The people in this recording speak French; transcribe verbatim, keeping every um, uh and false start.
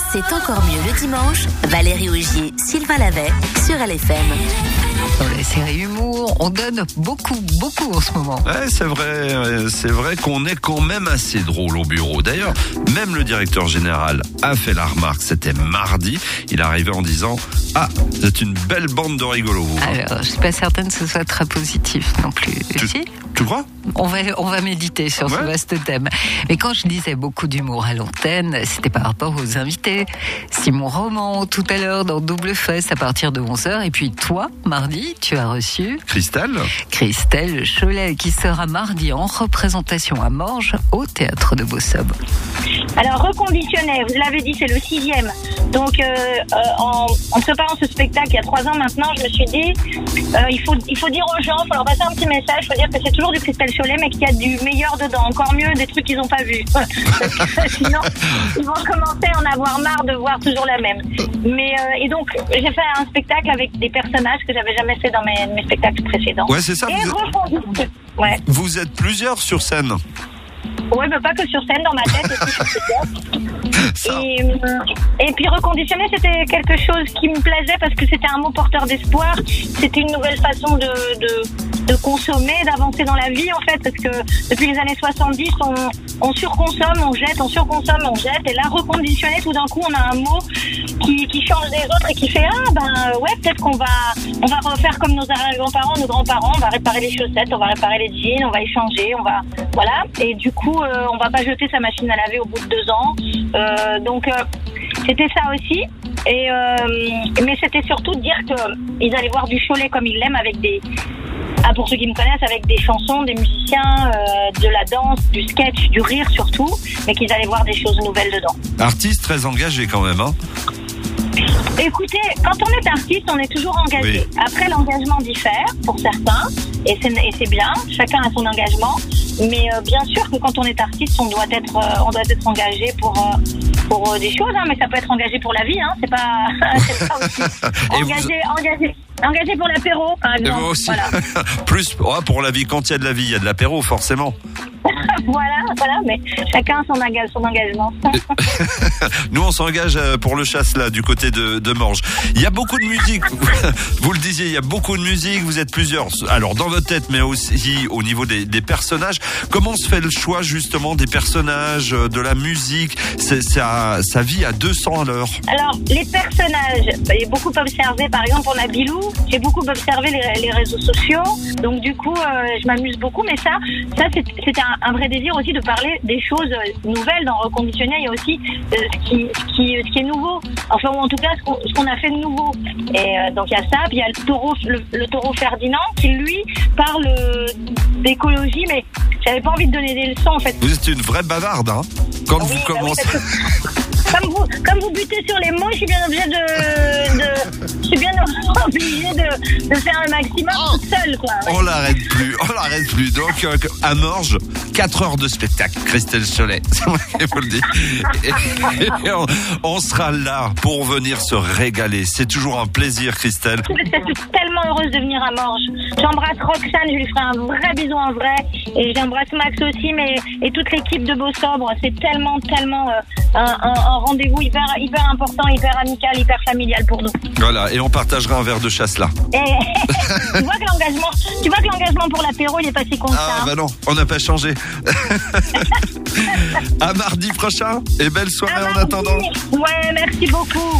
C'est encore mieux le dimanche. Valérie Augier, Sylvain Lavet sur L F M. Dans la série Humour, on donne beaucoup, beaucoup en ce moment. Ouais, c'est vrai, c'est vrai qu'on est quand même assez drôle au bureau. D'ailleurs, même le directeur général a fait la remarque, c'était mardi. Il est arrivé en disant « Ah, vous êtes une belle bande de rigolos. » Alors, je suis pas certaine que ce soit très positif non plus. Tu, si tu crois ? On va, on va méditer sur ouais. ce vaste thème. Mais quand je disais beaucoup d'humour à l'antenne, c'était par rapport aux invités. Simon Roman, tout à l'heure, dans Double Fest, à partir de onze heures. Et puis toi, mardi, tu as reçu... Christelle Christelle Cholet, qui sera mardi en représentation à Morges, au Théâtre de Beausomme. Alors, Reconditionné, vous l'avez dit, c'est le sixième. Donc, euh, euh, en, en préparant ce spectacle, il y a trois ans maintenant, je me suis dit, euh, il faut, il faut dire aux gens, il faut leur passer un petit message, il faut dire que c'est toujours du Christelle Cholet, mais qu'il y a du meilleur dedans, encore mieux, des trucs qu'ils n'ont pas vus. Parce que sinon, ils vont commencer à en avoir marre de voir toujours la même. Mais euh, et donc, j'ai fait un spectacle avec des personnages que j'avais jamais fait dans mes, mes spectacles précédents. Ouais, c'est ça. Et Vous êtes... Ouais. Vous êtes plusieurs sur scène. Oui, mais pas que sur scène, dans ma tête aussi sur scène. Et, et puis Reconditionné, c'était quelque chose qui me plaisait parce que c'était un mot porteur d'espoir. C'était une nouvelle façon de, de, de consommer, d'avancer dans la vie en fait, parce que depuis les années soixante-dix, on, on surconsomme, on jette, on surconsomme, on jette. Et là, Reconditionné, tout d'un coup, on a un mot qui, qui change des autres et qui fait ah ben ouais, peut-être qu'on va on va refaire comme nos grands-parents, nos grands-parents, on va réparer les chaussettes, on va réparer les jeans, on va échanger, on va voilà. Et du coup, Euh, on va pas jeter sa machine à laver au bout de deux ans. Euh, donc euh, c'était ça aussi. Et euh, mais c'était surtout de dire qu'ils allaient voir du Cholet comme ils l'aiment, avec des, ah, pour ceux qui me connaissent, avec des chansons, des musiciens, euh, de la danse, du sketch, du rire surtout, mais qu'ils allaient voir des choses nouvelles dedans. Artiste très engagé quand même, hein. Écoutez, quand on est artiste, on est toujours engagé. Oui. Après, l'engagement diffère pour certains, et c'est, et c'est bien, chacun a son engagement. Mais euh, bien sûr que quand on est artiste, on doit être, euh, on doit être engagé pour, euh, pour euh, des choses, hein, mais ça peut être engagé pour la vie, hein, c'est pas, c'est pas aussi. Engagé, vous... engagé, engagé pour l'apéro, par exemple. Et vous aussi. Voilà. Plus oh, pour la vie, quand il y a de la vie, il y a de l'apéro, forcément. Voilà, voilà, mais chacun son, engage, son engagement. Nous, on s'engage pour le chasse-là, du côté de, de Morges. Il y a beaucoup de musique. Vous le disiez, il y a beaucoup de musique. Vous êtes plusieurs. Alors, dans votre tête, mais aussi au niveau des, des personnages. Comment se fait le choix, justement, des personnages, de la musique? C'est, ça, ça vit à deux cents à l'heure. Alors, les personnages, j'ai beaucoup observé, par exemple, on a Bilou. J'ai beaucoup observé les, les réseaux sociaux. Donc, du coup, euh, je m'amuse beaucoup. Mais ça, ça c'est, c'était un, un vrai désir aussi de parler des choses nouvelles. Dans Reconditionné, il y a aussi euh, ce, qui, ce, qui, ce qui est nouveau. Enfin, ou en tout cas, ce qu'on, ce qu'on a fait de nouveau. Et euh, donc, il y a ça. Puis, il y a le taureau, le, le taureau Ferdinand qui, lui, parle d'écologie, mais j'avais pas envie de donner des leçons, en fait. Vous êtes une vraie bavarde, hein, quand oui, vous bah commencez. Oui, comme vous, comme vous butez sur les mots, je suis bien obligée de, de je suis bien obligée de, de faire un maximum oh, toute seule, quoi. Ouais. On l'arrête plus, on l'arrête plus. Donc, euh, à Morges, quatre heures de spectacle, Christelle Cholet. C'est moi qui vous le dis. Et, et on, on sera là pour venir se régaler. C'est toujours un plaisir, Christelle. Je suis tellement heureuse de venir à Morges. J'embrasse Roxane, je lui ferai un vrai bisou en vrai. Et j'embrasse Max aussi, mais et toute l'équipe de Beau Sobre. C'est tellement, tellement euh, un, un, un rendez-vous hyper, hyper important, hyper amical, hyper familial pour nous. Voilà, et on partagera un verre de chasse là. Et, tu vois que l'engagement, tu vois que l'engagement pour l'apéro, il est pas si con que ça. Ah bah non, on n'a pas changé. À mardi prochain et belle soirée à en mardi. attendant. Ouais, merci beaucoup.